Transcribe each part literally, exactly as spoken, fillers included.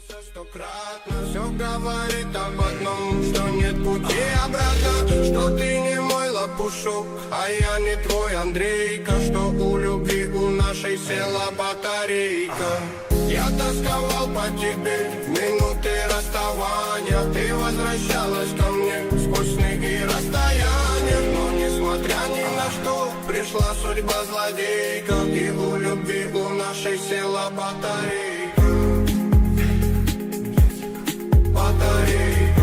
Стократно все говорит об одном, что нет пути обратно, что ты не мой лопушок, а я не твой Андрейка, что у любви у нашей села батарейка. Я тосковал по тебе в минуты расставания, ты возвращалась ко мне сквозь сны и расстояния, но несмотря ни на что пришла судьба злодейка, и у любви у нашей села батарейка. Батарейка,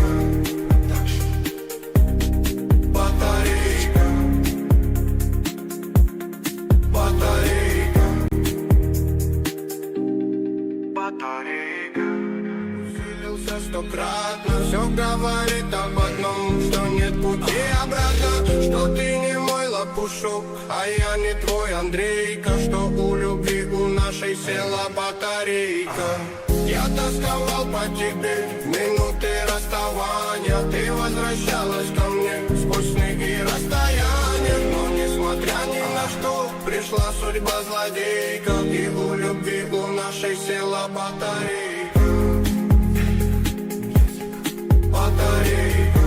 батарейка, батарейка, батарейка. Усилился стократно, все говорит об одном, что нет пути обратно, что ты не мой лопушок, а я не твой Андрейка, что у любви у нашей села батарейка. Я тосковал по тебе в минуты расставания, ты возвращалась ко мне сквозь сны и расстояния, но несмотря ни на что пришла судьба злодейка, и у любви у нашей села батарейка. Батарейка,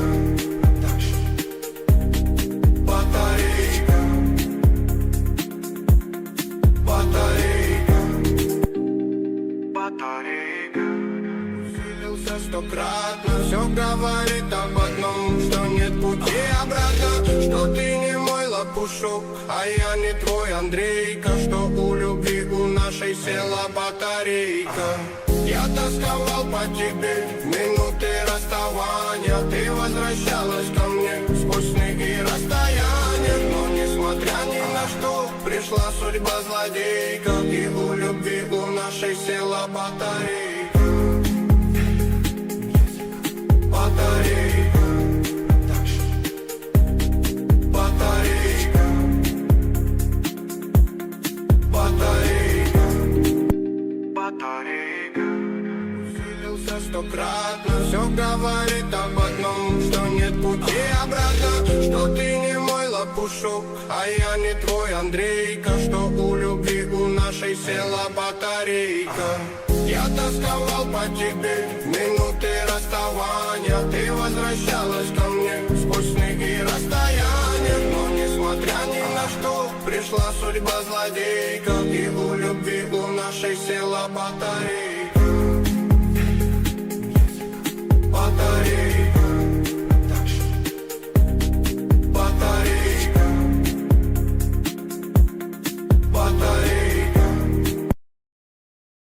батарейка, батарейка, батарейка. Усилился стократно, все говорит об одном, что нет пути обратно, что ты не мой лопушок, а я не твой Андрейка, что у любви у нашей села батарейка. Я тосковал по тебе в минуты расставания, ты возвращалась ко мне сквозь сны и расстояния, но несмотря ни на что пришла судьба злодейка, и у любви у нашей села батарейка. Батарейка, батарейка, батарейка, батарейка. Усилился стократно, все говорит об одном, что нет пути обратно, что ты не мой лопушок, а я не твой Андрейка, что у любви у нашей села батарейка. Я тосковал по тебе в минуты расставания, ты возвращалась ко мне сквозь сны и расстояния, но несмотря ни на что пришла судьба злодейка, и у любви у нашей села батарейка. Батарейка.